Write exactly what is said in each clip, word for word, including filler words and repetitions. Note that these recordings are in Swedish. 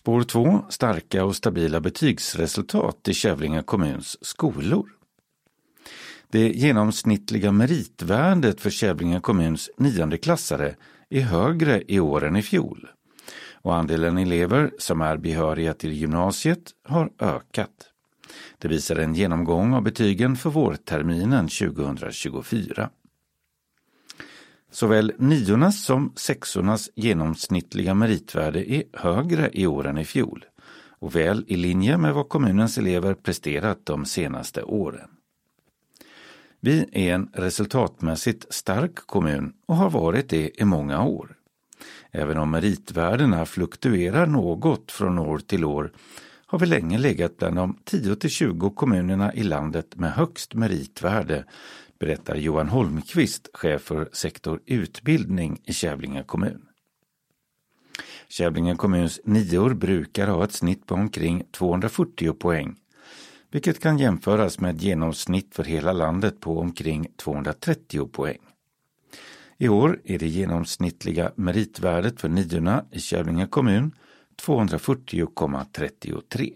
Spår två. Starka och stabila betygsresultat i Kävlinge kommuns skolor. Det genomsnittliga meritvärdet för Kävlinge kommuns niondeklassare är högre i år än i fjol. Och andelen elever som är behöriga till gymnasiet har ökat. Det visar en genomgång av betygen för vårterminen tjugohundratjugofyra. Såväl niornas som sexornas genomsnittliga meritvärde är högre i år än i fjol och väl i linje med vad kommunens elever presterat de senaste åren. Vi är en resultatmässigt stark kommun och har varit det i många år. Även om meritvärdena fluktuerar något från år till år har vi länge legat bland de tio till tjugo kommunerna i landet med högst meritvärde, berättar Johan Holmqvist, chef för sektor utbildning i Kävlinge kommun. Kävlinge kommuns nior brukar ha ett snitt på omkring tvåhundrafyrtio poäng, vilket kan jämföras med ett genomsnitt för hela landet på omkring tvåhundratrettio poäng. I år är det genomsnittliga meritvärdet för niorna i Kävlinge kommun tvåhundrafyrtio komma trettiotre.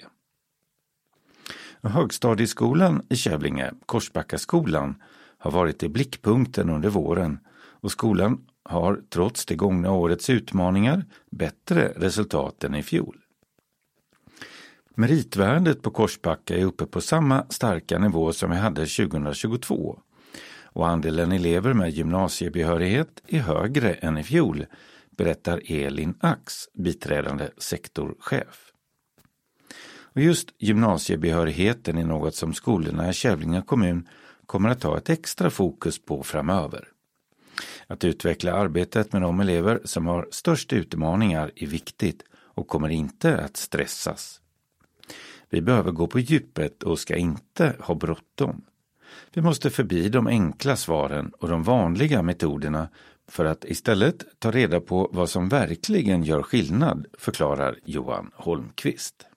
Högstadieskolan i Kävlinge, Korsbackaskolan, har varit i blickpunkten under våren och skolan har trots det gångna årets utmaningar bättre resultat än i fjol. Meritvärdet på Korsbacka är uppe på samma starka nivå som vi hade tjugohundratjugotvå och andelen elever med gymnasiebehörighet är högre än i fjol, berättar Elin Ax, biträdande sektorchef. Och just gymnasiebehörigheten är något som skolorna i Kävlinge kommun kommer att ha ett extra fokus på framöver. Att utveckla arbetet med de elever som har störst utmaningar är viktigt och kommer inte att stressas. Vi behöver gå på djupet och ska inte ha bråttom. Vi måste förbi de enkla svaren och de vanliga metoderna för att istället ta reda på vad som verkligen gör skillnad, förklarar Johan Holmqvist.